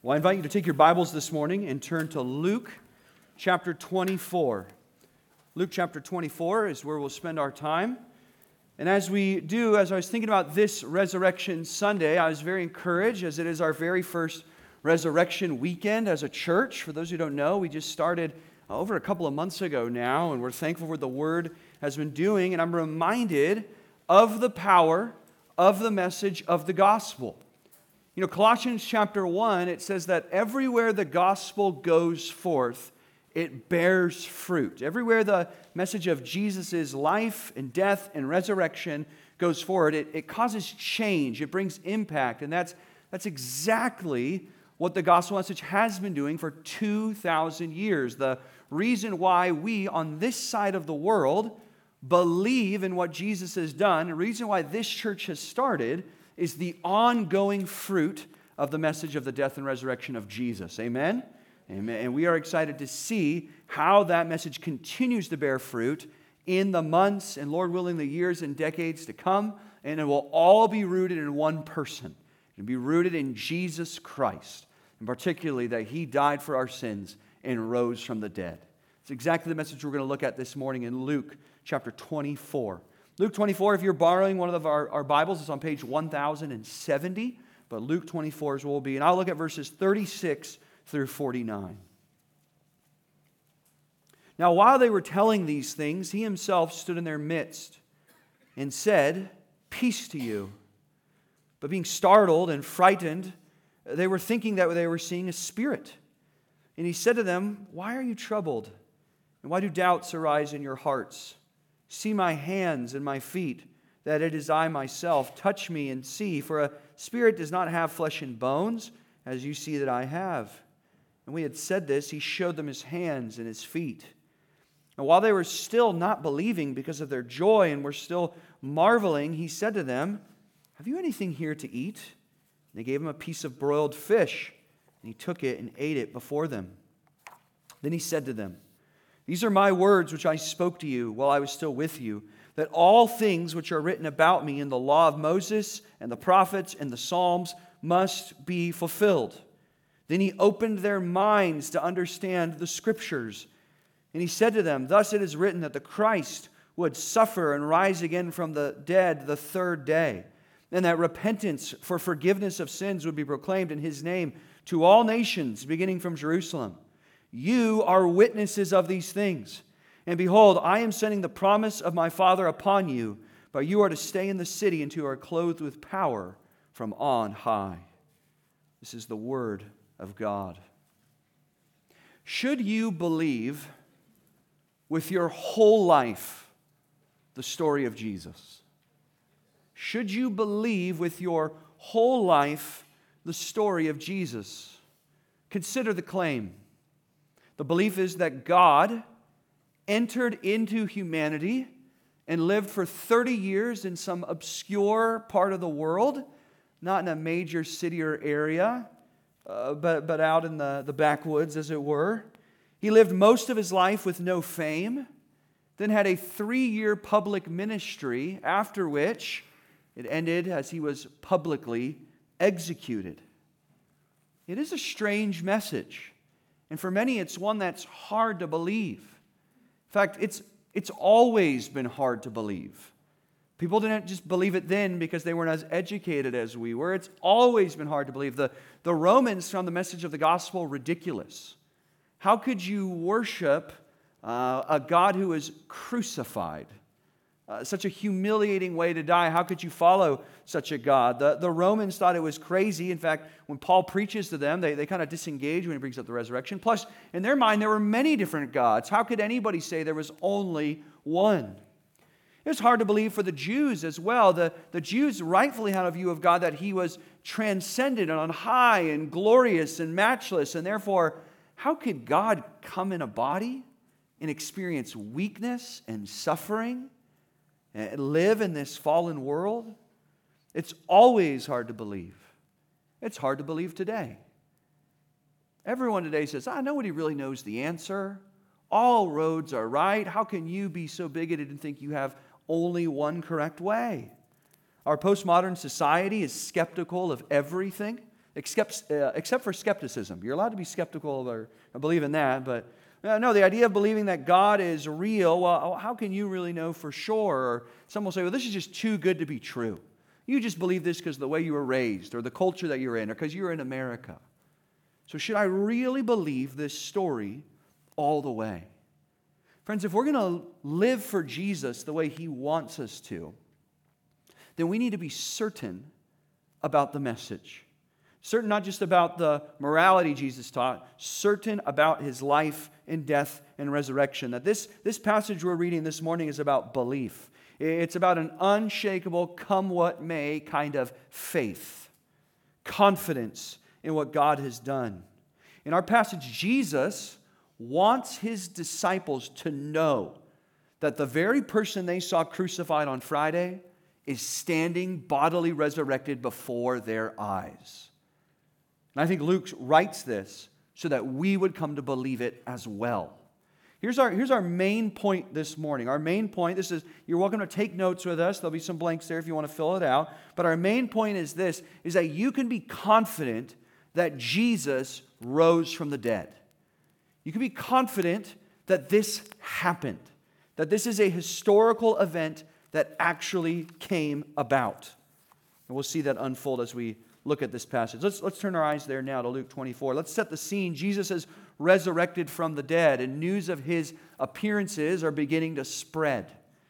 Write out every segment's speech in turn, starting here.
Well, I invite you to take your Bibles this morning and turn to Luke chapter 24. Luke chapter 24 is where we'll spend our time. And as we do, as I was thinking about this Resurrection Sunday, I was very encouraged as it is our very first Resurrection weekend as a church. For those who don't know, we just started over a couple of months ago now, and we're thankful for what the Word has been doing. And I'm reminded of the power of the message of the gospel. You know, Colossians chapter 1, it says that everywhere the gospel goes forth, it bears fruit. Everywhere the message of Jesus' life and death and resurrection goes forward, it causes change. It brings impact. And that's exactly what the gospel message has been doing for 2,000 years. The reason why we on this side of the world believe in what Jesus has done, the reason why this church has started, is the ongoing fruit of the message of the death and resurrection of Jesus. Amen? Amen. And we are excited to see how that message continues to bear fruit in the months and, Lord willing, the years and decades to come. And it will all be rooted in one person. It will be rooted in Jesus Christ. And particularly that He died for our sins and rose from the dead. It's exactly the message we're going to look at this morning in Luke chapter 24. Luke 24, if you're borrowing one of our Bibles, it's on page 1070, but Luke 24 is where we'll be. And I'll look at verses 36 through 49. Now, while they were telling these things, He Himself stood in their midst and said, "Peace to you." But being startled and frightened, they were thinking that they were seeing a spirit. And He said to them, "Why are you troubled? And why do doubts arise in your hearts? See my hands and my feet, that it is I myself. Touch me and see, for a spirit does not have flesh and bones, as you see that I have." And when He had said this, He showed them His hands and His feet. And while they were still not believing because of their joy and were still marveling, He said to them, "Have you anything here to eat?" And they gave Him a piece of broiled fish, and He took it and ate it before them. Then He said to them, "These are my words which I spoke to you while I was still with you, that all things which are written about me in the law of Moses and the prophets and the Psalms must be fulfilled." Then He opened their minds to understand the Scriptures. And He said to them, "Thus it is written that the Christ would suffer and rise again from the dead the third day, and that repentance for forgiveness of sins would be proclaimed in His name to all nations, beginning from Jerusalem. You are witnesses of these things. And behold, I am sending the promise of my Father upon you, but you are to stay in the city until you are clothed with power from on high." This is the word of God. Should you believe with your whole life the story of Jesus? Should you believe with your whole life the story of Jesus? Consider the claim. The belief is that God entered into humanity and lived for 30 years in some obscure part of the world, not in a major city or area, but out in the backwoods, as it were. He lived most of His life with no fame, then had a 3-year public ministry, after which it ended as He was publicly executed. It is a strange message. And for many, it's one that's hard to believe. In fact, it's always been hard to believe. People didn't just believe it then because they weren't as educated as we were. It's always been hard to believe. The Romans found the message of the gospel ridiculous. How could you worship a God who is crucified? Such a humiliating way to die. How could you follow such a God? The Romans thought it was crazy. In fact, when Paul preaches to them, they kind of disengage when he brings up the resurrection. Plus, in their mind, there were many different gods. How could anybody say there was only one? It was hard to believe for the Jews as well. The Jews rightfully had a view of God that He was transcendent and on high and glorious and matchless. And therefore, how could God come in a body and experience weakness and suffering and live in this fallen world? It's always hard to believe. It's hard to believe today. Everyone today says, nobody really knows the answer. All roads are right. How can you be so bigoted and think you have only one correct way? Our postmodern society is skeptical of everything. except for skepticism. You're allowed to be skeptical or believe in that, but no, the idea of believing that God is real, well, how can you really know for sure? Or some will say, well, this is just too good to be true. You just believe this because of the way you were raised or the culture that you're in or because you're in America. So should I really believe this story all the way? Friends, if we're going to live for Jesus the way He wants us to, then we need to be certain about the message. Certain not just about the morality Jesus taught, certain about His life and death and resurrection. That this passage we're reading this morning is about belief. It's about an unshakable, come what may kind of faith, confidence in what God has done. In our passage, Jesus wants His disciples to know that the very person they saw crucified on Friday is standing bodily resurrected before their eyes. And I think Luke writes this so that we would come to believe it as well. Here's our main point this morning. Our main point, you're welcome to take notes with us. There'll be some blanks there if you want to fill it out. But our main point is this, is that you can be confident that Jesus rose from the dead. You can be confident that this happened, that this is a historical event that actually came about. And we'll see that unfold as we look at this passage. Let's turn our eyes there now to Luke 24. Let's set the scene. Jesus has resurrected from the dead, and news of His appearances are beginning to spread.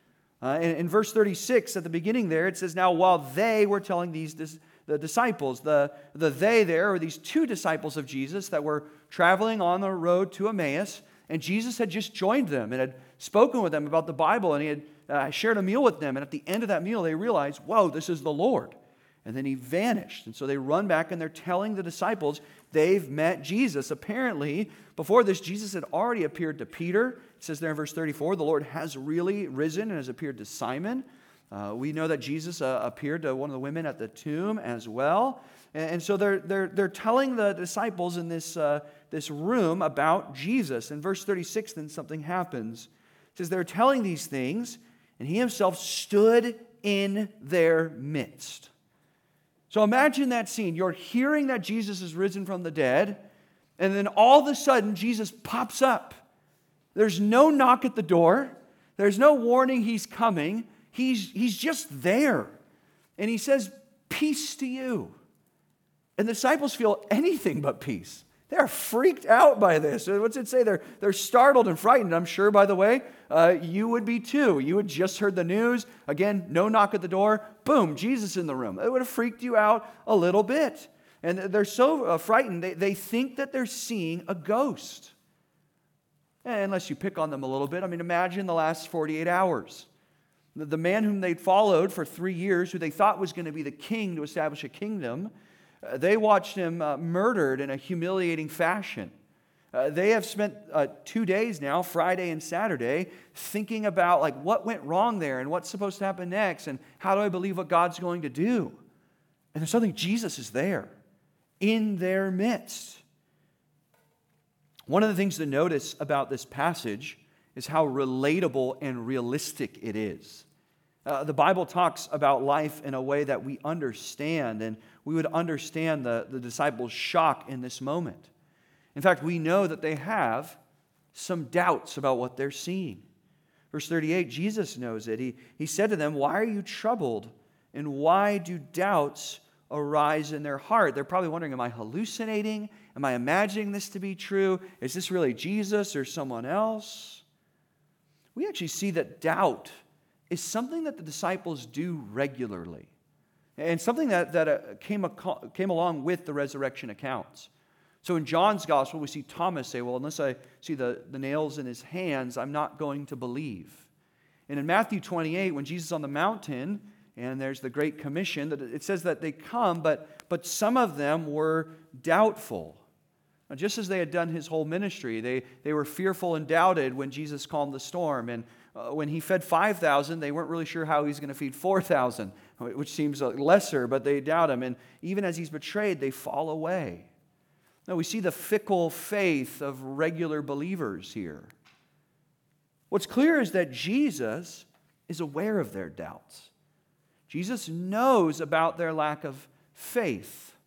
In verse 36, at the beginning there, it says, now while they were telling the disciples, the they there are these two disciples of Jesus that were traveling on the road to Emmaus, and Jesus had just joined them and had spoken with them about the Bible, and He had shared a meal with them, and at the end of that meal they realized, whoa, this is the Lord. And then He vanished. And so they run back and they're telling the disciples they've met Jesus. Apparently, before this, Jesus had already appeared to Peter. It says there in verse 34, the Lord has really risen and has appeared to Simon. We know that Jesus appeared to one of the women at the tomb as well. And so they're telling the disciples in this room about Jesus. In verse 36, then something happens. It says they're telling these things, and He Himself stood in their midst. So imagine that scene. You're hearing that Jesus is risen from the dead, and then all of a sudden, Jesus pops up. There's no knock at the door. There's no warning He's coming. He's just there. And He says, peace to you. And the disciples feel anything but peace. They're freaked out by this. What's it say? They're startled and frightened. I'm sure, by the way, you would be too. You had just heard the news. Again, no knock at the door. Boom, Jesus in the room. It would have freaked you out a little bit. And they're so frightened, they think that they're seeing a ghost. Unless you pick on them a little bit. I mean, imagine the last 48 hours. The man whom they'd followed for 3 years, who they thought was going to be the king to establish a kingdom, they watched him murdered in a humiliating fashion. They have spent 2 days now, Friday and Saturday, thinking about what went wrong there and what's supposed to happen next and how do I believe what God's going to do. And there's something, Jesus is there in their midst. One of the things to notice about this passage is how relatable and realistic it is. The Bible talks about life in a way that we understand, and we would understand the disciples' shock in this moment. In fact, we know that they have some doubts about what they're seeing. Verse 38, Jesus knows it. He said to them, why are you troubled, and why do doubts arise in their heart? They're probably wondering, am I hallucinating? Am I imagining this to be true? Is this really Jesus or someone else? We actually see that doubt is something that the disciples do regularly, and something that came along with the resurrection accounts. So in John's gospel, we see Thomas say, well, unless I see the nails in His hands, I'm not going to believe. And in Matthew 28, when Jesus is on the mountain, and there's the Great Commission, it says that they come, but some of them were doubtful. Just as they had done His whole ministry, they were fearful and doubted when Jesus calmed the storm. And when He fed 5,000, they weren't really sure how He's going to feed 4,000, which seems lesser, but they doubt Him. And even as He's betrayed, they fall away. Now, we see the fickle faith of regular believers here. What's clear is that Jesus is aware of their doubts. Jesus knows about their lack of faith.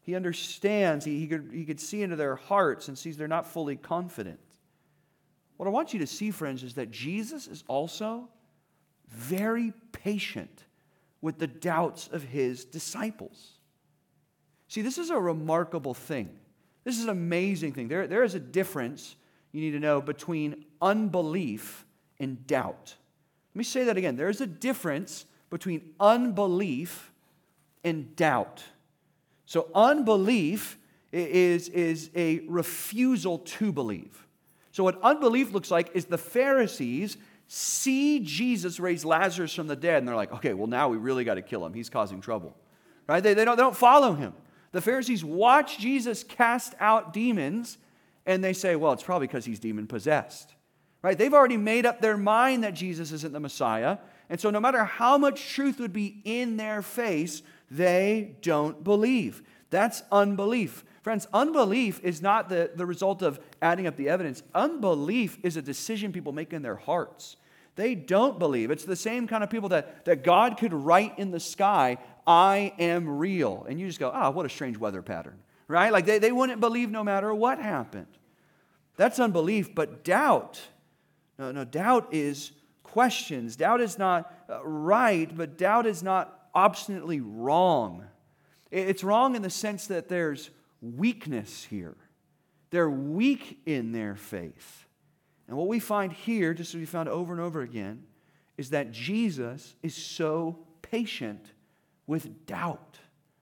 He understands. He could see into their hearts and sees they're not fully confident. What I want you to see, friends, is that Jesus is also very patient with the doubts of his disciples. See, this is a remarkable thing. This is an amazing thing. There is a difference, you need to know, between unbelief and doubt. Let me say that again. There is a difference between unbelief and doubt. So unbelief is a refusal to believe. So what unbelief looks like is the Pharisees see Jesus raise Lazarus from the dead, and they're like, okay, well, now we really got to kill him. He's causing trouble. Right? They don't follow him. The Pharisees watch Jesus cast out demons, and they say, well, it's probably because he's demon-possessed. Right? They've already made up their mind that Jesus isn't the Messiah, and so no matter how much truth would be in their face, they don't believe. That's unbelief. Friends, unbelief is not the result of adding up the evidence. Unbelief is a decision people make in their hearts. They don't believe. It's the same kind of people that God could write in the sky, I am real. And you just go, what a strange weather pattern. Right? Like they wouldn't believe no matter what happened. That's unbelief. But doubt, no, doubt is questions. Doubt is not right, but doubt is not obstinately wrong. It's wrong in the sense that there's weakness here. They're weak in their faith. And what we find here, just as we found over and over again, is that Jesus is so patient with doubt.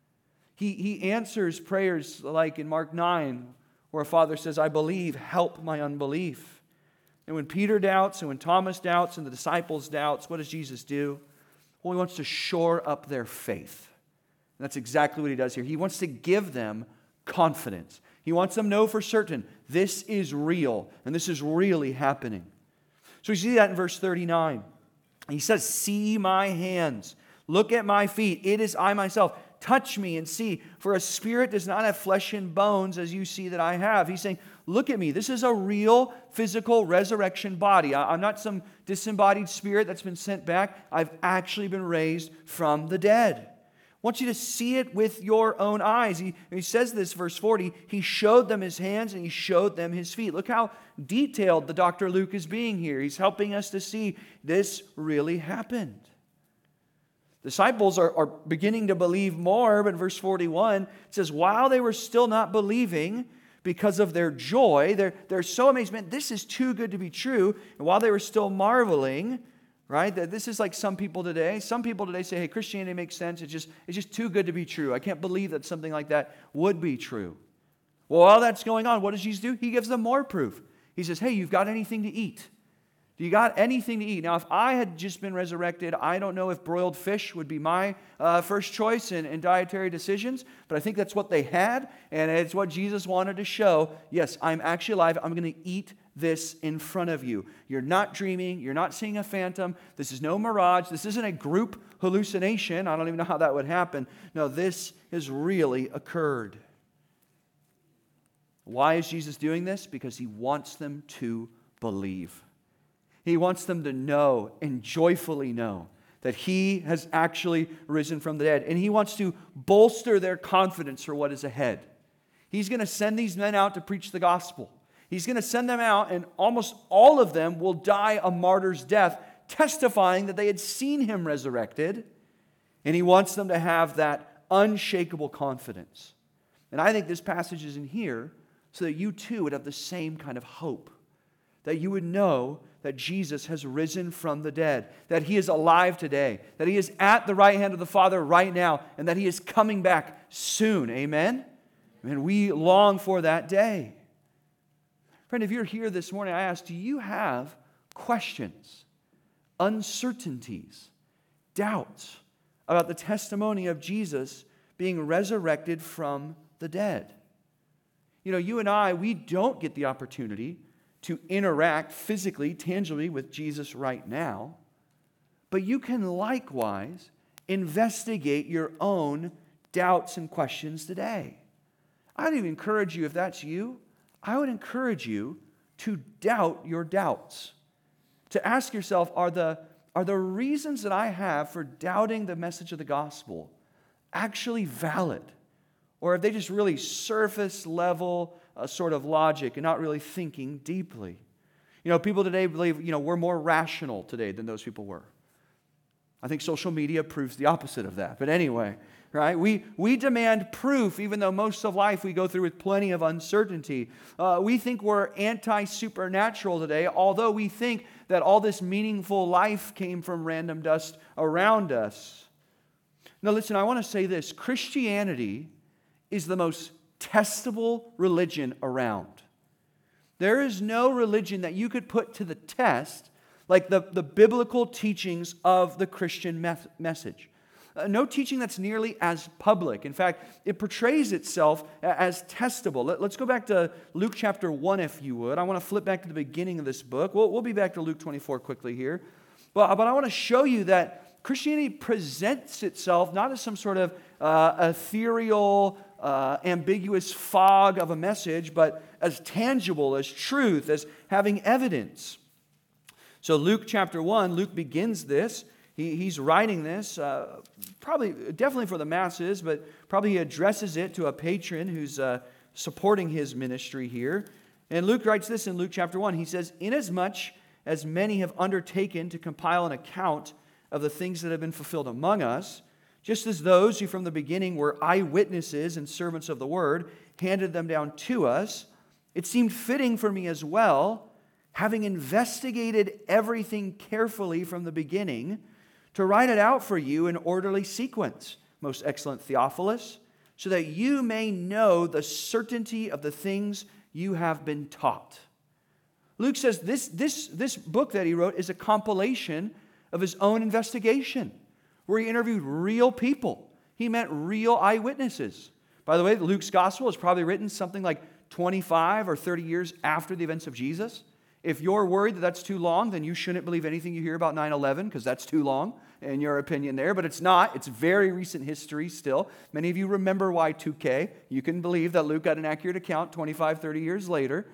He answers prayers like in Mark 9, where a father says, I believe, help my unbelief. And when Peter doubts, and when Thomas doubts, and the disciples doubts, what does Jesus do? Well, he wants to shore up their faith. And that's exactly what he does here. He wants to give them confidence. He wants them to know for certain this is real and this is really happening. So we see that in verse 39. He says, see my hands, look at my feet. It is I myself. Touch me and see, for a spirit does not have flesh and bones as you see that I have. He's saying, look at me. This is a real physical resurrection body. I'm not some disembodied spirit that's been sent back. I've actually been raised from the dead. I want you to see it with your own eyes. He says this, verse 40, he showed them his hands and he showed them his feet. Look how detailed the Dr. Luke is being here. He's helping us to see this really happened. Disciples are beginning to believe more, but verse 41 it says, while they were still not believing because of their joy, they're so amazed, man, this is too good to be true. And while they were still marveling, right? That this is like some people today. Some people today say, hey, Christianity makes sense. It's just too good to be true. I can't believe that something like that would be true. Well, while that's going on, what does Jesus do? He gives them more proof. He says, hey, you've got anything to eat? Do you got anything to eat? Now, if I had just been resurrected, I don't know if broiled fish would be my first choice in dietary decisions, but I think that's what they had, and it's what Jesus wanted to show. Yes, I'm actually alive. I'm going to eat this in front of you. You're not dreaming. You're not seeing a phantom. This is no mirage. This isn't a group hallucination. I don't even know how that would happen. No, this has really occurred. Why is Jesus doing this? Because he wants them to believe. He wants them to know and joyfully know that he has actually risen from the dead. And he wants to bolster their confidence for what is ahead. He's going to send these men out to preach the gospel. He's going to send them out, and almost all of them will die a martyr's death, testifying that they had seen him resurrected. And he wants them to have that unshakable confidence. And I think this passage is in here so that you too would have the same kind of hope. That you would know that Jesus has risen from the dead, that he is alive today, that he is at the right hand of the Father right now, and that he is coming back soon. Amen? And we long for that day. Friend, if you're here this morning, I ask, do you have questions, uncertainties, doubts about the testimony of Jesus being resurrected from the dead? You know, you and I, we don't get the opportunity to interact physically, tangibly with Jesus right now, but you can likewise investigate your own doubts and questions today. I would even encourage you, if that's you, I would encourage you to doubt your doubts. To ask yourself, are the reasons that I have for doubting the message of the gospel actually valid? Or have they just really surface level sort of logic and not really thinking deeply? People today believe, we're more rational today than those people were. I think social media proves the opposite of that. But anyway, right? We demand proof, even though most of life we go through with plenty of uncertainty. We think we're anti-supernatural today, although we think that all this meaningful life came from random dust around us. Now listen, I want to say this. Christianity is the most testable religion around. There is no religion that you could put to the test like the biblical teachings of the Christian message. No teaching that's nearly as public. In fact, it portrays itself as testable. Let's go back to Luke chapter 1, if you would. I want to flip back to the beginning of this book. We'll be back to Luke 24 quickly here. But I want to show you that Christianity presents itself not as some sort of ethereal, ambiguous fog of a message, but as tangible, as truth, as having evidence. So Luke chapter 1, Luke begins this. He's writing this, definitely for the masses, but probably he addresses it to a patron who's supporting his ministry here. And Luke writes this in Luke chapter 1. He says, "Inasmuch as many have undertaken to compile an account of the things that have been fulfilled among us, just as those who from the beginning were eyewitnesses and servants of the word handed them down to us, it seemed fitting for me as well, having investigated everything carefully from the beginning, to write it out for you in orderly sequence, most excellent Theophilus, so that you may know the certainty of the things you have been taught." Luke says this book that he wrote is a compilation of his own investigation, where he interviewed real people. He met real eyewitnesses. By the way, Luke's gospel is probably written something like 25 or 30 years after the events of Jesus. If you're worried that that's too long, then you shouldn't believe anything you hear about 9/11, because that's too long in your opinion there. But it's not. It's very recent history still. Many of you remember Y2K. You can believe that Luke got an accurate account 25, 30 years later.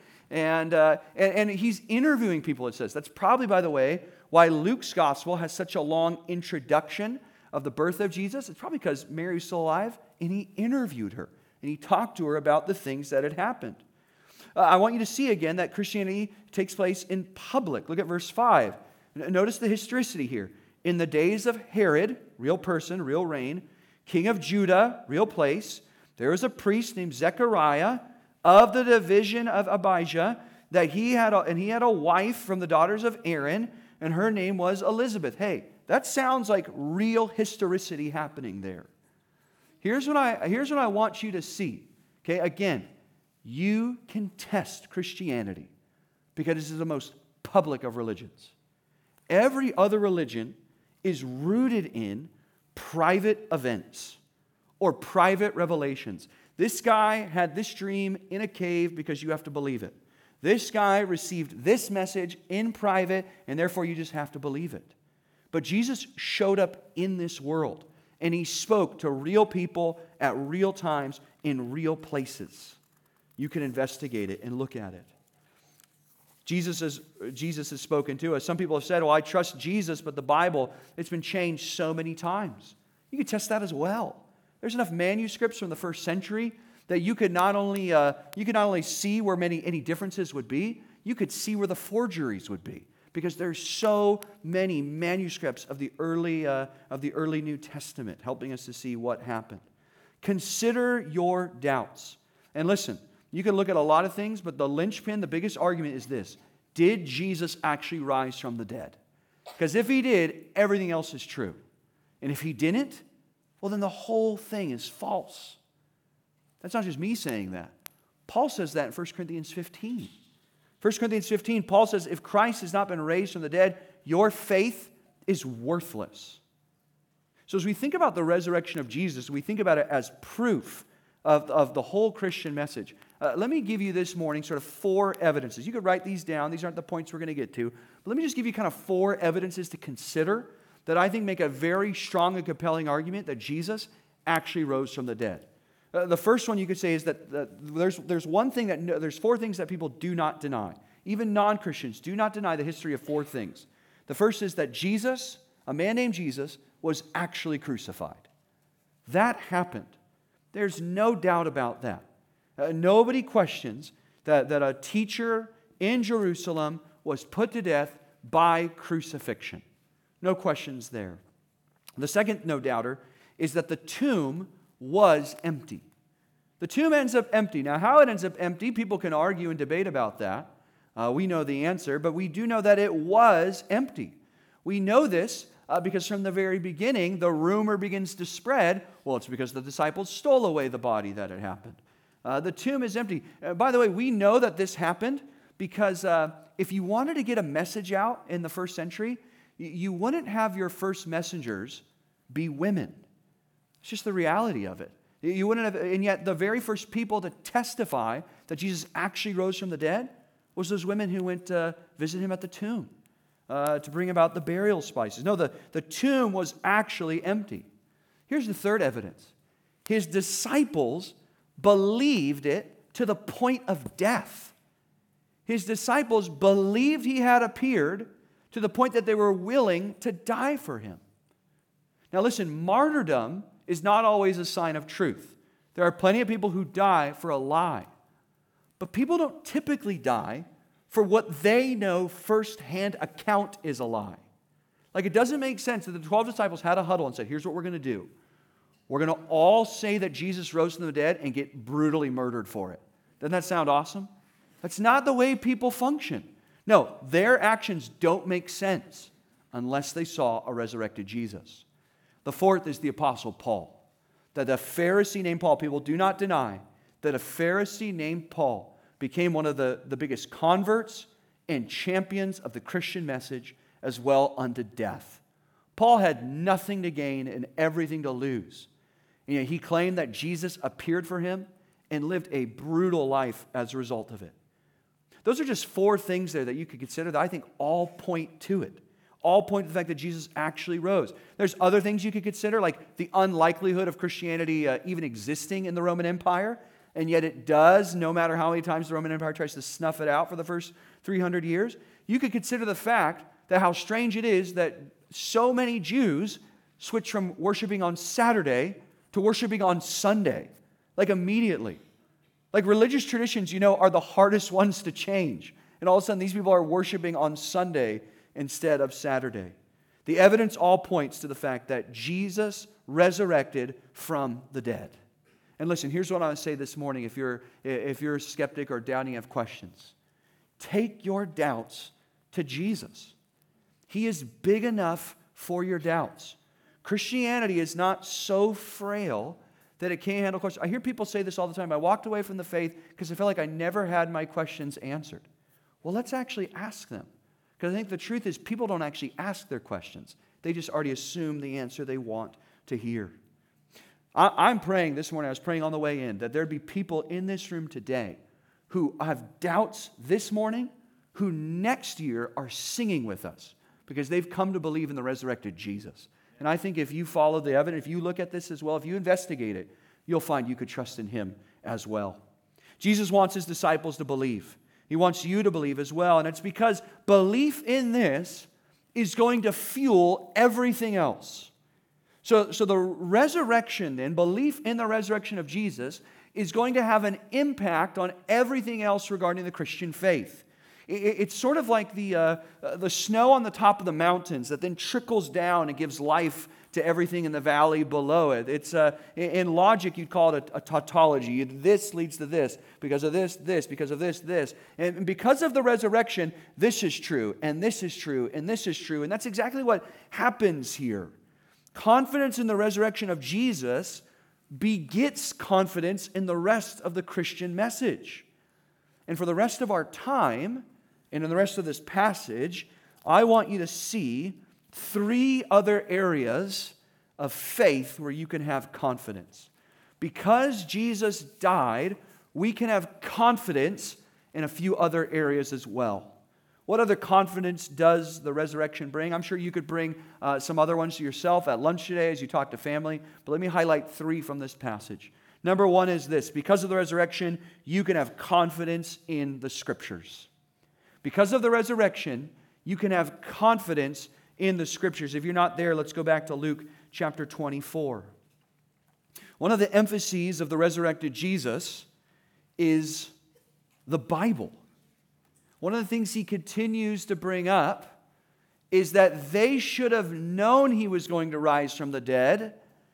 And he's interviewing people, it says. That's probably, by the way, why Luke's gospel has such a long introduction of the birth of Jesus. It's probably because Mary was still alive, and he interviewed her. And he talked to her about the things that had happened. I want you to see again that Christianity takes place in public. Look at verse 5. Notice the historicity here. In the days of Herod, real person, real reign, king of Judah, real place, there was a priest named Zechariah of the division of Abijah, that he had a wife from the daughters of Aaron, and her name was Elizabeth. Hey, that sounds like real historicity happening there. Here's what I want you to see. Okay, again, you can test Christianity because this is the most public of religions. Every other religion is rooted in private events or private revelations. This guy had this dream in a cave because you have to believe it. This guy received this message in private, and therefore you just have to believe it. But Jesus showed up in this world, and he spoke to real people at real times in real places. You can investigate it and look at it. Jesus has spoken to us. Some people have said, well, I trust Jesus, but the Bible, it's been changed so many times. You can test that as well. There's enough manuscripts from the first century that you could not only see where any differences would be, you could see where the forgeries would be, because there's so many manuscripts of the early New Testament helping us to see what happened. Consider your doubts. And listen, you can look at a lot of things, but the linchpin, the biggest argument is this: did Jesus actually rise from the dead? Because if he did, everything else is true. And if he didn't, well, then the whole thing is false. That's not just me saying that. Paul says that in 1 Corinthians 15. 1 Corinthians 15, Paul says, if Christ has not been raised from the dead, your faith is worthless. So as we think about the resurrection of Jesus, we think about it as proof of the whole Christian message. Let me give you this morning sort of 4 evidences. You could write these down. These aren't the points we're going to get to. But let me just give you kind of 4 evidences to consider that I think make a very strong and compelling argument that Jesus actually rose from the dead. The first one you could say is that there's 4 things that people do not deny. Even non-Christians do not deny the history of 4 things. The first is that Jesus, a man named Jesus, was actually crucified. That happened. There's no doubt about that. Nobody questions that a teacher in Jerusalem was put to death by crucifixion. No questions there. The second no doubter is that the tomb was empty. The tomb ends up empty. Now, how it ends up empty, people can argue and debate about that. We know the answer, but we do know that it was empty. We know this because from the very beginning, the rumor begins to spread. Well, it's because the disciples stole away the body that had happened. The tomb is empty. By the way, we know that this happened because if you wanted to get a message out in the first century, you wouldn't have your first messengers be women. It's just the reality of it. You wouldn't have, and yet the very first people to testify that Jesus actually rose from the dead was those women who went to visit him at the tomb to bring about the burial spices. No, the tomb was actually empty. Here's the third evidence. His disciples believed it to the point of death. His disciples believed he had appeared to the point that they were willing to die for him. Now listen, martyrdom is not always a sign of truth. There are plenty of people who die for a lie. But people don't typically die for what they know firsthand account is a lie. Like, it doesn't make sense that the 12 disciples had a huddle and said, here's what we're going to do. We're going to all say that Jesus rose from the dead and get brutally murdered for it. Doesn't that sound awesome? That's not the way people function. No, their actions don't make sense unless they saw a resurrected Jesus. The fourth is the Apostle Paul. That a Pharisee named Paul, people do not deny that a Pharisee named Paul became one of the biggest converts and champions of the Christian message as well unto death. Paul had nothing to gain and everything to lose. And yet he claimed that Jesus appeared for him and lived a brutal life as a result of it. Those are just four things there that you could consider that I think all point to it. All point to the fact that Jesus actually rose. There's other things you could consider, like the unlikelihood of Christianity even existing in the Roman Empire, and yet it does, no matter how many times the Roman Empire tries to snuff it out for the first 300 years. You could consider the fact that how strange it is that so many Jews switch from worshiping on Saturday to worshiping on Sunday, like immediately. Like religious traditions, are the hardest ones to change. And all of a sudden, these people are worshiping on Sunday instead of Saturday. The evidence all points to the fact that Jesus resurrected from the dead. And listen, here's what I want to say this morning if you're a skeptic or doubting, have questions. Take your doubts to Jesus. He is big enough for your doubts. Christianity is not so frail that it can't handle questions. I hear people say this all the time. I walked away from the faith because I felt like I never had my questions answered. Well, let's actually ask them. Because I think the truth is people don't actually ask their questions. They just already assume the answer they want to hear. I'm praying this morning, I was praying on the way in, that there'd be people in this room today who have doubts this morning, who next year are singing with us because they've come to believe in the resurrected Jesus. And I think if you follow the evidence, if you look at this as well, if you investigate it, you'll find you could trust in him as well. Jesus wants his disciples to believe. He wants you to believe as well. And it's because belief in this is going to fuel everything else. So the resurrection then, belief in the resurrection of Jesus, is going to have an impact on everything else regarding the Christian faith. It's sort of like the snow on the top of the mountains that then trickles down and gives life to everything in the valley below it. It's in logic, you'd call it a tautology. This leads to this, because of this, because of this. And because of the resurrection, this is true, and this is true, and this is true. And that's exactly what happens here. Confidence in the resurrection of Jesus begets confidence in the rest of the Christian message. And for the rest of our time, and in the rest of this passage, I want you to see three other areas of faith where you can have confidence. Because Jesus died, we can have confidence in a few other areas as well. What other confidence does the resurrection bring? I'm sure you could bring some other ones to yourself at lunch today as you talk to family, but let me highlight three from this passage. Number one is this: because of the resurrection, you can have confidence in the Scriptures. Because of the resurrection, you can have confidence in the Scriptures. If you're not there, let's go back to Luke chapter 24. One of the emphases of the resurrected Jesus is the Bible. One of the things he continues to bring up is that they should have known he was going to rise from the dead,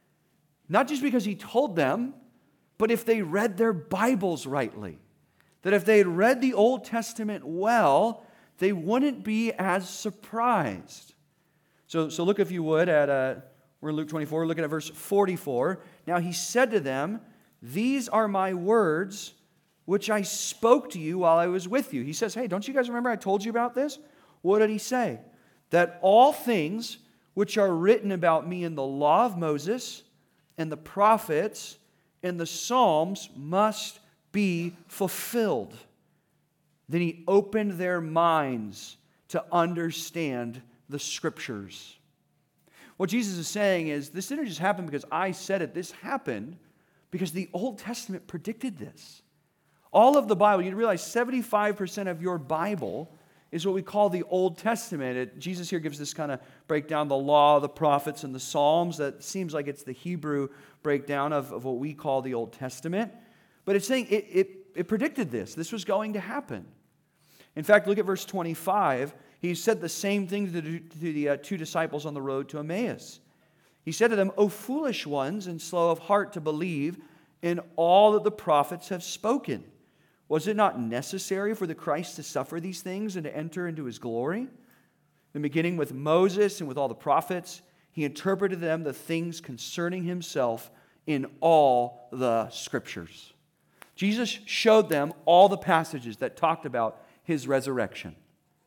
not just because he told them, but if they read their Bibles rightly. That if they had read the Old Testament well, they wouldn't be as surprised. So look, if you would, we're in Luke 24, looking at verse 44. Now he said to them, "These are my words which I spoke to you while I was with you." He says, hey, don't you guys remember I told you about this? What did he say? That all things which are written about me in the law of Moses and the prophets and the Psalms must be fulfilled. Then he opened their minds to understand the Scriptures. What Jesus is saying is, this didn't just happen because I said it. This happened because the Old Testament predicted this. All of the Bible, you realize 75% of your Bible is what we call the Old Testament. Jesus here gives this kind of breakdown, the law, the prophets, and the Psalms. That seems like it's the Hebrew breakdown of what we call the Old Testament. But it's saying it predicted this. This was going to happen. In fact, look at verse 25. He said the same thing to the two disciples on the road to Emmaus. He said to them, "O foolish ones and slow of heart to believe in all that the prophets have spoken. Was it not necessary for the Christ to suffer these things and to enter into his glory?" Then beginning with Moses and with all the prophets, he interpreted to them the things concerning himself in all the Scriptures. Jesus showed them all the passages that talked about his resurrection.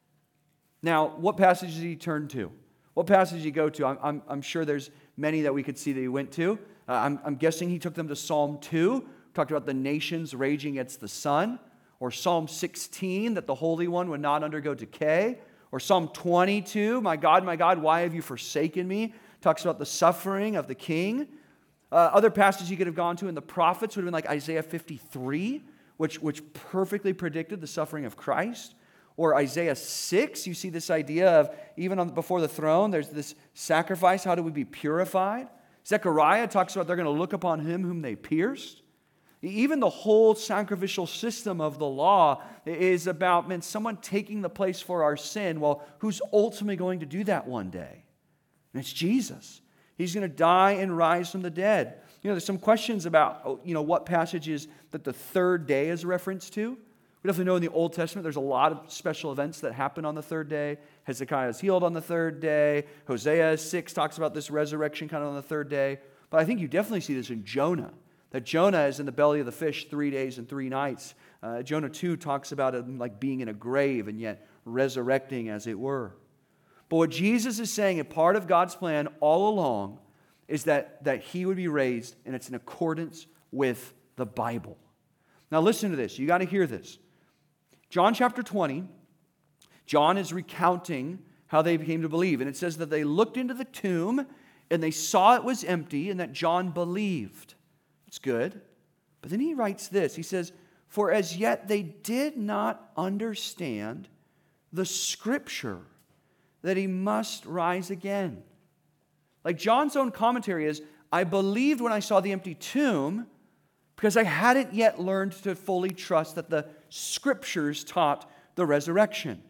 Now, what passages did he turn to? What passage did he go to? I'm sure there's many that we could see that he went to. I'm guessing he took them to Psalm 2, talked about the nations raging against the sun, or Psalm 16, that the Holy One would not undergo decay, or Psalm 22, my God, why have you forsaken me? Talks about the suffering of the king. Other passages he could have gone to in the prophets would have been like Isaiah 53, which perfectly predicted the suffering of Christ. Or Isaiah 6, you see this idea of even before the throne, there's this sacrifice. How do we be purified? Zechariah talks about they're going to look upon him whom they pierced. Even the whole sacrificial system of the law is about, someone taking the place for our sin. Well, who's ultimately going to do that one day? And it's Jesus. He's going to die and rise from the dead. There's some questions about, what passages that the third day is referenced to. We definitely know in the Old Testament there's a lot of special events that happen on the third day. Hezekiah is healed on the third day. Hosea 6 talks about this resurrection kind of on the third day. But I think you definitely see this in Jonah. That Jonah is in the belly of the fish 3 days and 3 nights. Jonah 2 talks about it like being in a grave and yet resurrecting as it were. But what Jesus is saying, a part of God's plan all along, is that he would be raised, and it's in accordance with the Bible. Now listen to this. You got to hear this. John chapter 20, John is recounting how they came to believe. And it says that they looked into the tomb and they saw it was empty and that John believed. It's good. But then he writes this. He says, "For as yet they did not understand the Scripture that he must rise again." Like John's own commentary is, I believed when I saw the empty tomb because I hadn't yet learned to fully trust that the Scriptures taught the resurrection.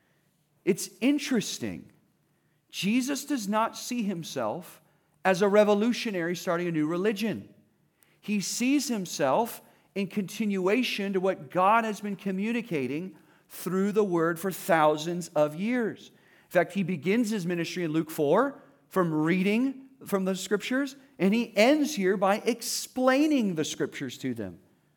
It's interesting. Jesus does not see himself as a revolutionary starting a new religion. He sees himself in continuation to what God has been communicating through the Word for thousands of years. In fact, he begins his ministry in Luke 4 from reading from the Scriptures, and he ends here by explaining the Scriptures to them.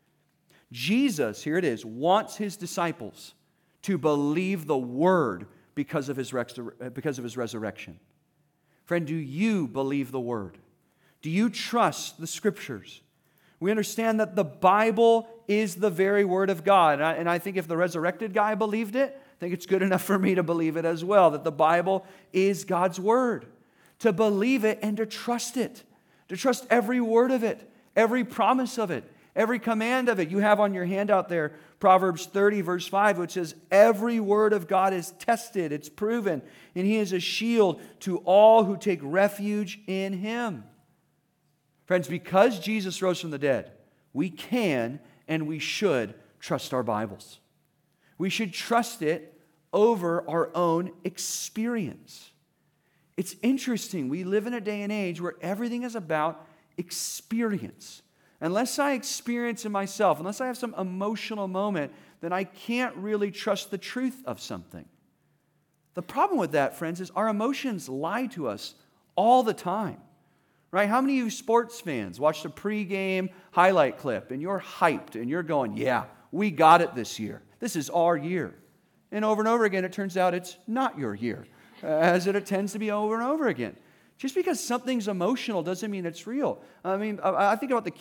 Jesus, here it is, wants his disciples to believe the Word because of his resurrection. Friend, do you believe the Word? Do you trust the Scriptures? We understand that the Bible is the very Word of God. And I think if the resurrected guy believed it, I think it's good enough for me to believe it as well, that the Bible is God's Word. To believe it and to trust it. To trust every word of it, every promise of it, every command of it. You have on your handout there Proverbs 30 verse 5, which says, "Every word of God is tested, it's proven, and he is a shield to all who take refuge in him." Friends, because Jesus rose from the dead, we can and we should trust our Bibles. We should trust it over our own experience. It's interesting. We live in a day and age where everything is about experience. Unless I experience it myself, unless I have some emotional moment, then I can't really trust the truth of something. The problem with that, friends, is our emotions lie to us all the time. Right? How many of you sports fans watched a pregame highlight clip and you're hyped and you're going, yeah, we got it this year. This is our year. And over again, it turns out it's not your year, as it tends to be over and over again. Just because something's emotional doesn't mean it's real. I mean, I think about the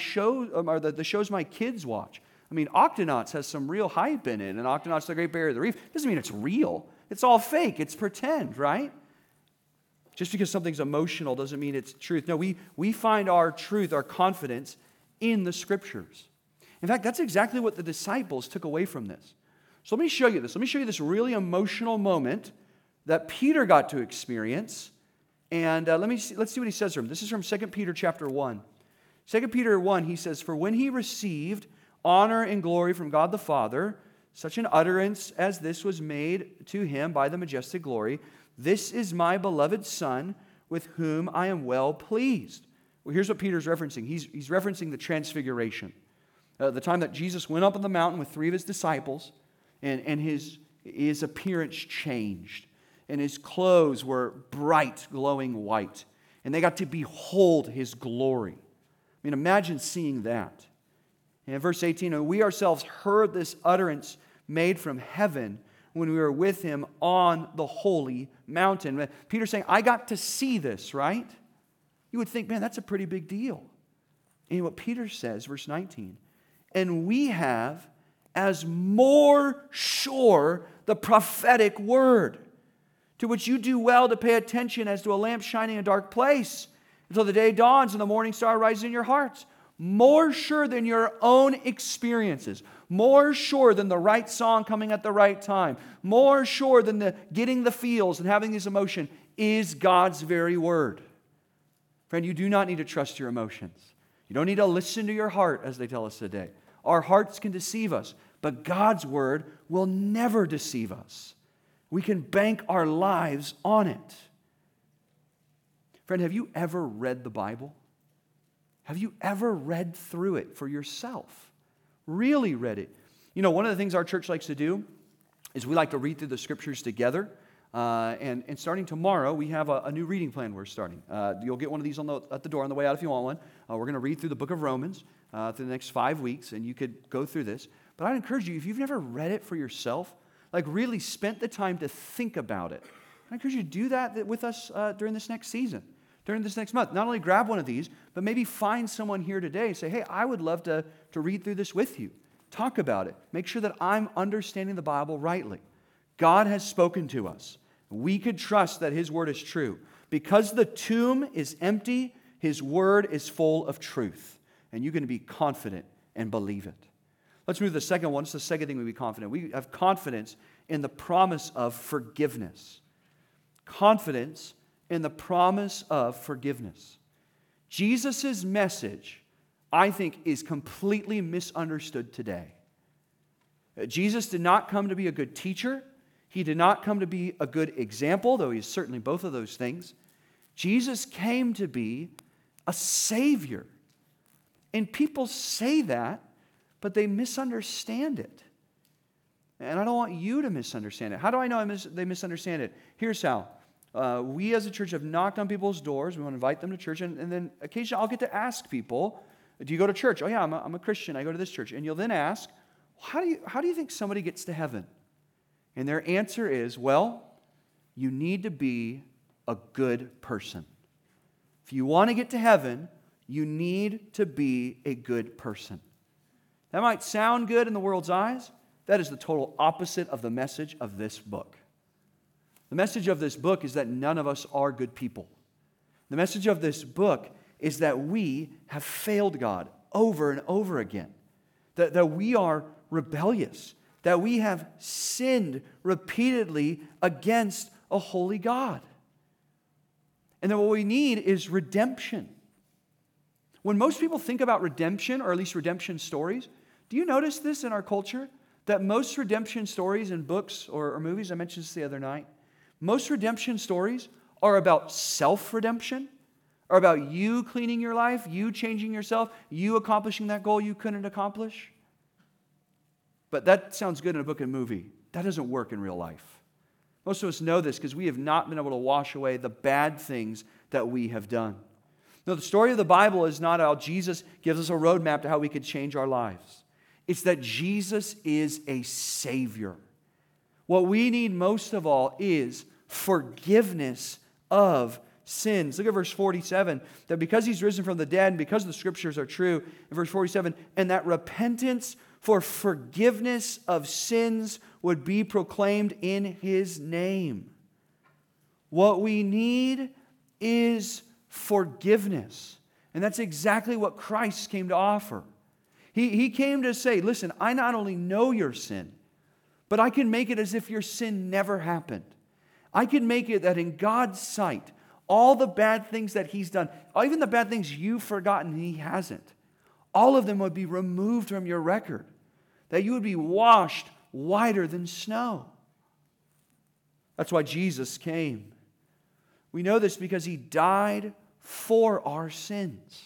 shows my kids watch. I mean, Octonauts has some real hype in it, and Octonauts, the Great Barrier Reef, doesn't mean it's real. It's all fake. It's pretend, right? Just because something's emotional doesn't mean it's truth. No, we find our truth, our confidence in the Scriptures. In fact, that's exactly what the disciples took away from this. So let me show you this. Let me show you this really emotional moment that Peter got to experience. And let's see what he says from him. This is from 2 Peter chapter 1. 2 Peter 1, he says, "For when he received honor and glory from God the Father, such an utterance as this was made to him by the majestic glory, 'This is my beloved Son, with whom I am well pleased.'" Well, here's what Peter's referencing. He's referencing the transfiguration. The time that Jesus went up on the mountain with 3 of his disciples, and his appearance changed. And his clothes were bright, glowing white. And they got to behold his glory. I mean, imagine seeing that. And in verse 18, "And we ourselves heard this utterance made from heaven when we were with him on the holy mountain." Peter's saying, I got to see this, right? You would think, man, that's a pretty big deal. And what Peter says, verse 19, "And we have as more sure the prophetic word, to which you do well to pay attention as to a lamp shining in a dark place, until the day dawns and the morning star rises in your hearts." More sure than your own experiences. More sure than the right song coming at the right time. More sure than getting the feels and having this emotion is God's very word. Friend, you do not need to trust your emotions. You don't need to listen to your heart, as they tell us today. Our hearts can deceive us, but God's word will never deceive us. We can bank our lives on it. Friend, have you ever read the Bible? Have you ever read through it for yourself? Really read it? You know, one of the things our church likes to do is we like to read through the Scriptures together. And starting tomorrow, we have a new reading plan we're starting. You'll get one of these at the door on the way out if you want one. We're going to read through the book of Romans through the next 5 weeks, and you could go through this. But I'd encourage you, if you've never read it for yourself, like really spent the time to think about it, I encourage you to do that with us during this next season, during this next month. Not only grab one of these, but maybe find someone here today and say, hey, I would love to read through this with you. Talk about it. Make sure that I'm understanding the Bible rightly. God has spoken to us. We could trust that His word is true. Because the tomb is empty, His word is full of truth. And you can be confident and believe it. Let's move to the second one. It's the second thing we be confident. We have confidence in the promise of forgiveness. Confidence in the promise of forgiveness. Jesus' message, I think, is completely misunderstood today. Jesus did not come to be a good teacher. He did not come to be a good example, though He is certainly both of those things. Jesus came to be a Savior. And people say that, but they misunderstand it. And I don't want you to misunderstand it. How do I know they misunderstand it? Here's how. We as a church have knocked on people's doors. We want to invite them to church. And then occasionally I'll get to ask people, do you go to church? Oh yeah, I'm a Christian. I go to this church. And you'll then ask, how do you think somebody gets to heaven? And their answer is, well, you need to be a good person. If you want to get to heaven, you need to be a good person. That might sound good in the world's eyes. That is the total opposite of the message of this book. The message of this book is that none of us are good people. The message of this book is that we have failed God over and over again. That we are rebellious. That we have sinned repeatedly against a holy God. And that what we need is redemption. When most people think about redemption, or at least redemption stories, do you notice this in our culture? That most redemption stories in books or movies, I mentioned this the other night, most redemption stories are about self-redemption, are about you cleaning your life, you changing yourself, you accomplishing that goal you couldn't accomplish. But that sounds good in a book and movie. That doesn't work in real life. Most of us know this because we have not been able to wash away the bad things that we have done. No, the story of the Bible is not how Jesus gives us a roadmap to how we could change our lives. It's that Jesus is a Savior. What we need most of all is forgiveness of sins. Look at verse 47, that because He's risen from the dead, and because the Scriptures are true, in verse 47, and that repentance for forgiveness of sins would be proclaimed in His name. What we need is forgiveness. And that's exactly what Christ came to offer. He came to say, listen, I not only know your sin, but I can make it as if your sin never happened. I can make it that in God's sight, all the bad things that He's done, even the bad things you've forgotten He hasn't, all of them would be removed from your record. That you would be washed whiter than snow. That's why Jesus came. We know this because He died for our sins.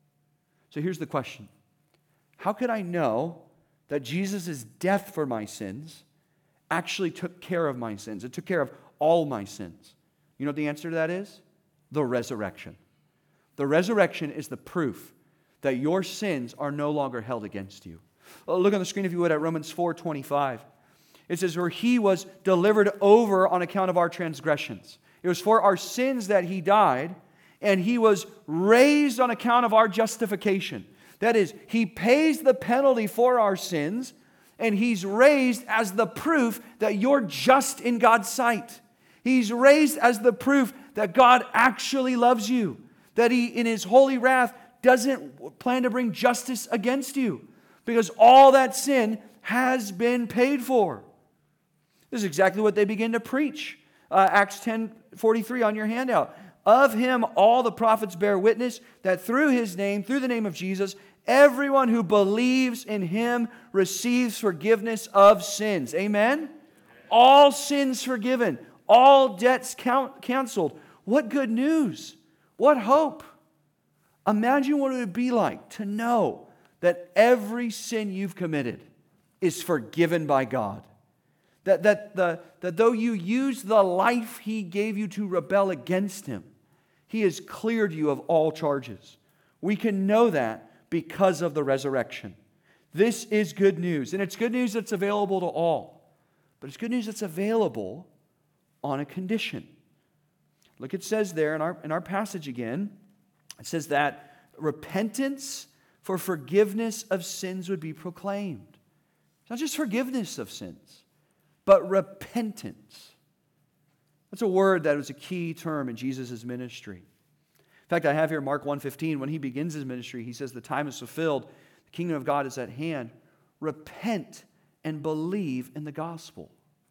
So here's the question. How could I know that Jesus' death for my sins actually took care of my sins? It took care of all my sins. You know what the answer to that is? The resurrection. The resurrection is the proof that your sins are no longer held against you. Look on the screen, if you would, at Romans 4:25. It says, where He was delivered over on account of our transgressions. It was for our sins that He died, and He was raised on account of our justification. That is, He pays the penalty for our sins, and He's raised as the proof that you're just in God's sight. He's raised as the proof that God actually loves you, that He, in His holy wrath, doesn't plan to bring justice against you, because all that sin has been paid for. This is exactly what they begin to preach. Acts 10:43 on your handout. Of Him all the prophets bear witness that through His name, through the name of Jesus, everyone who believes in Him receives forgiveness of sins. Amen? All sins forgiven. All debts canceled. What good news. What hope. Imagine what it would be like to know that every sin you've committed is forgiven by God. That though you use the life He gave you to rebel against Him, He has cleared you of all charges. We can know that because of the resurrection. This is good news. And it's good news that's available to all. But it's good news that's available on a condition. Look, it says there in our passage again, it says that repentance for forgiveness of sins would be proclaimed. It's not just forgiveness of sins, but repentance. That's a word that was a key term in Jesus' ministry. In fact, I have here Mark 1:15. When He begins His ministry, He says, the time is fulfilled. The kingdom of God is at hand. Repent and believe in the gospel.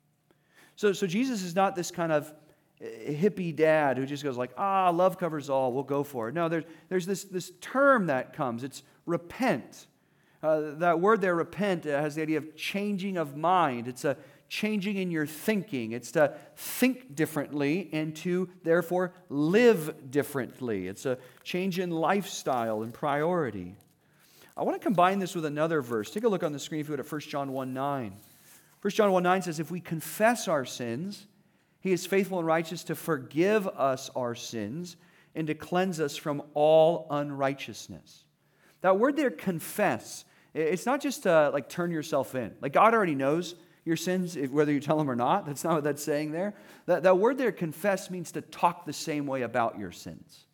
So Jesus is not this kind of hippie dad who just goes like, love covers all, we'll go for it. No, there's this term that comes. It's repent. That word there, repent, has the idea of changing of mind. It's a changing in your thinking. It's to think differently and to, therefore, live differently. It's a change in lifestyle and priority. I want to combine this with another verse. Take a look on the screen if you would at 1 John 1:9. 1 John 1:9 says, if we confess our sins, He is faithful and righteous to forgive us our sins and to cleanse us from all unrighteousness. That word there, confess, it's not just to like turn yourself in. Like God already knows your sins, whether you tell Him or not. That's not what that's saying there. That word there, confess, means to talk the same way about your sins.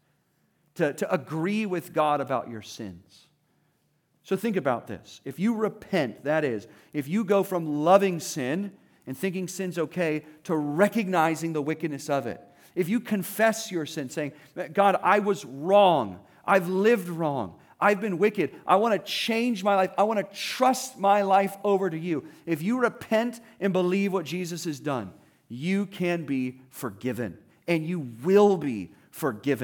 To agree with God about your sins. So think about this. If you repent, that is, if you go from loving sin and thinking sin's okay to recognizing the wickedness of it. If you confess your sin, saying, God, I was wrong. I've lived wrong. I've been wicked. I want to change my life. I want to trust my life over to You. If you repent and believe what Jesus has done, you can be forgiven. And you will be forgiven.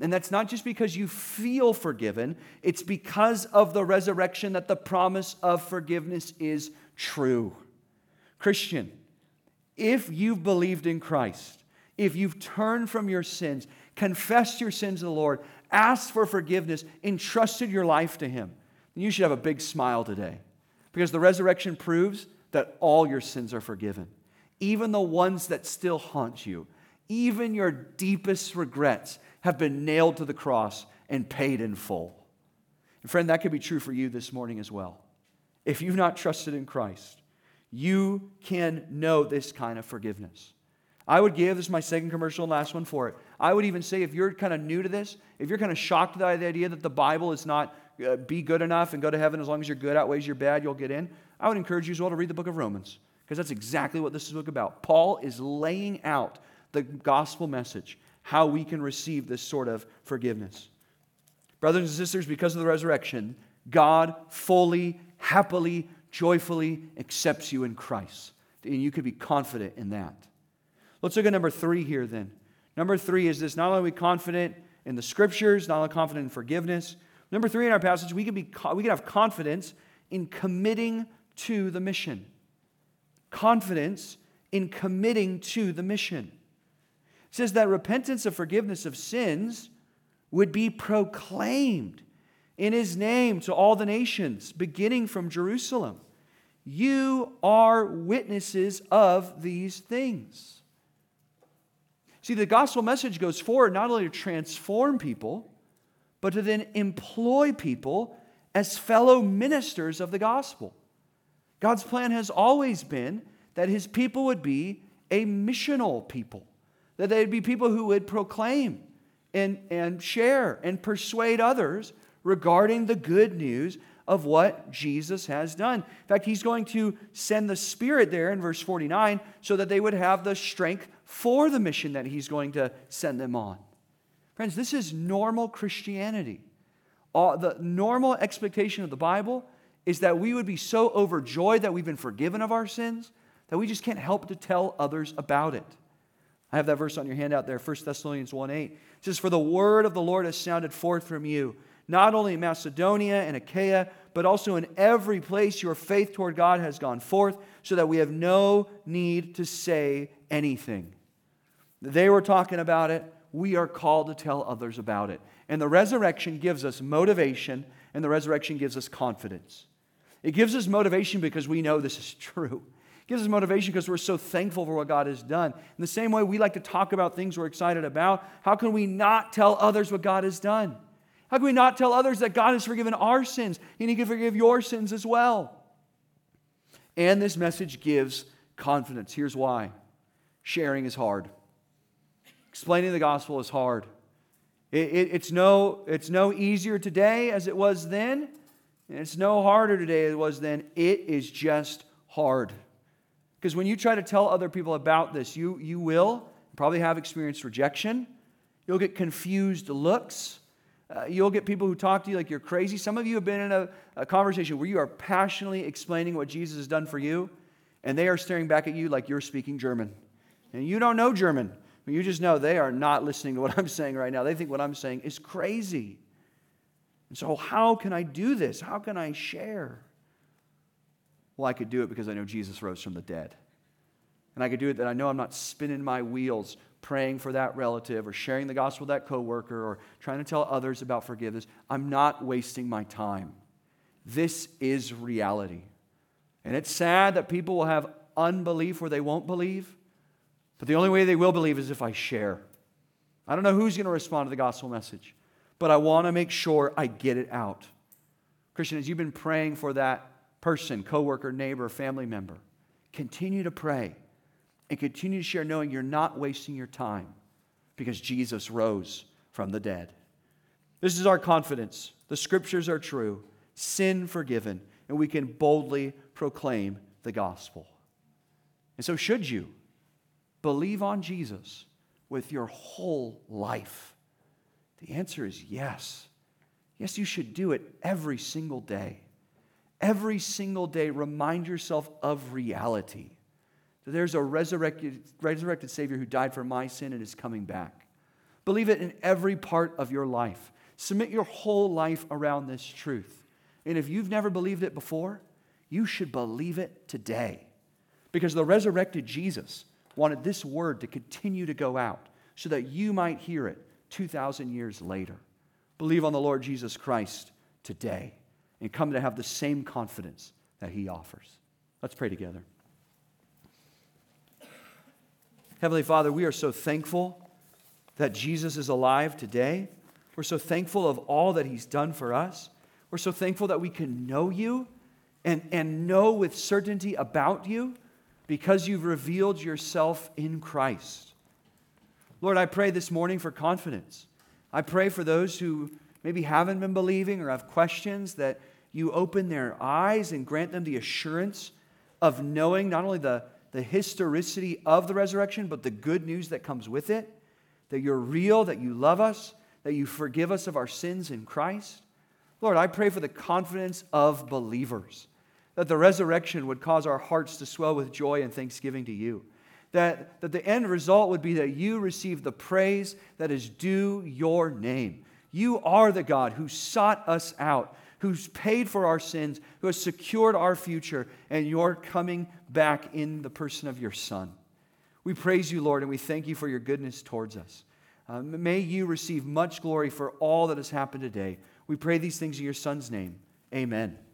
And that's not just because you feel forgiven. It's because of the resurrection that the promise of forgiveness is true. Christian, if you've believed in Christ, if you've turned from your sins, confessed your sins to the Lord, asked for forgiveness, entrusted your life to Him, then you should have a big smile today. Because the resurrection proves that all your sins are forgiven. Even the ones that still haunt you, even your deepest regrets have been nailed to the cross and paid in full. And friend, that could be true for you this morning as well. If you've not trusted in Christ, you can know this kind of forgiveness. I would give, this is my second commercial and last one for it, I would even say if you're kind of new to this, if you're kind of shocked by the idea that the Bible is not be good enough and go to heaven as long as your good outweighs your bad, you'll get in, I would encourage you as well to read the book of Romans, because that's exactly what this is a book about. Paul is laying out the gospel message, how we can receive this sort of forgiveness. Brothers and sisters, because of the resurrection, God fully, happily, joyfully accepts you in Christ. And you can be confident in that. Let's look at number 3 here then. Number 3 is this: not only are we confident in the Scriptures, not only confident in forgiveness. Number 3 in our passage, we can have confidence in committing to the mission. Confidence in committing to the mission. It says that repentance of forgiveness of sins would be proclaimed in His name to all the nations, beginning from Jerusalem. You are witnesses of these things. See, the gospel message goes forward not only to transform people, but to then employ people as fellow ministers of the gospel. God's plan has always been that His people would be a missional people, that they'd be people who would proclaim and share and persuade others regarding the good news of what Jesus has done. In fact, He's going to send the Spirit there in verse 49 so that they would have the strength for the mission that He's going to send them on. Friends, this is normal Christianity. The normal expectation of the Bible is that we would be so overjoyed that we've been forgiven of our sins that we just can't help to tell others about it. I have that verse on your handout there, 1 Thessalonians 1:8. It says, "For the word of the Lord has sounded forth from you, not only in Macedonia and Achaia, but also in every place your faith toward God has gone forth, so that we have no need to say anything." They were talking about it. We are called to tell others about it. And the resurrection gives us motivation, and the resurrection gives us confidence. It gives us motivation because we know this is true. It gives us motivation because we're so thankful for what God has done. In the same way we like to talk about things we're excited about, how can we not tell others what God has done? How can we not tell others that God has forgiven our sins and He can forgive your sins as well? And this message gives confidence. Here's why. Sharing is hard. Explaining the gospel is hard. It's no easier today as it was then, and it's no harder today as it was then. It is just hard. Because when you try to tell other people about this, you will probably have experienced rejection. You'll get confused looks. You'll get people who talk to you like you're crazy. Some of you have been in a conversation where you are passionately explaining what Jesus has done for you, and they are staring back at you like you're speaking German. And you don't know German. But you just know they are not listening to what I'm saying right now. They think what I'm saying is crazy. And so how can I do this? How can I share? Well, I could do it because I know Jesus rose from the dead. And I could do it that I know I'm not spinning my wheels praying for that relative or sharing the gospel with that coworker or trying to tell others about forgiveness. I'm not wasting my time. This is reality. And it's sad that people will have unbelief where they won't believe. But the only way they will believe is if I share. I don't know who's going to respond to the gospel message, but I want to make sure I get it out. Christian, as you've been praying for that person, coworker, neighbor, family member, continue to pray and continue to share knowing you're not wasting your time because Jesus rose from the dead. This is our confidence. The Scriptures are true, sin forgiven, and we can boldly proclaim the gospel. And so should you believe on Jesus with your whole life? The answer is yes. Yes, you should do it every single day. Every single day, remind yourself of reality. That there's a resurrected Savior who died for my sin and is coming back. Believe it in every part of your life. Submit your whole life around this truth. And if you've never believed it before, you should believe it today. Because the resurrected Jesus wanted this word to continue to go out so that you might hear it 2,000 years later. Believe on the Lord Jesus Christ today and come to have the same confidence that He offers. Let's pray together. Heavenly Father, we are so thankful that Jesus is alive today. We're so thankful of all that He's done for us. We're so thankful that we can know You and know with certainty about You because You've revealed Yourself in Christ. Lord, I pray this morning for confidence. I pray for those who maybe haven't been believing or have questions, that You open their eyes and grant them the assurance of knowing not only the historicity of the resurrection, but the good news that comes with it, that You're real, that You love us, that You forgive us of our sins in Christ. Lord, I pray for the confidence of believers, that the resurrection would cause our hearts to swell with joy and thanksgiving to You, that the end result would be that You receive the praise that is due Your name. You are the God who sought us out, who's paid for our sins, who has secured our future, and You're coming back in the person of Your Son. We praise You, Lord, and we thank You for Your goodness towards us. May You receive much glory for all that has happened today. We pray these things in Your Son's name. Amen.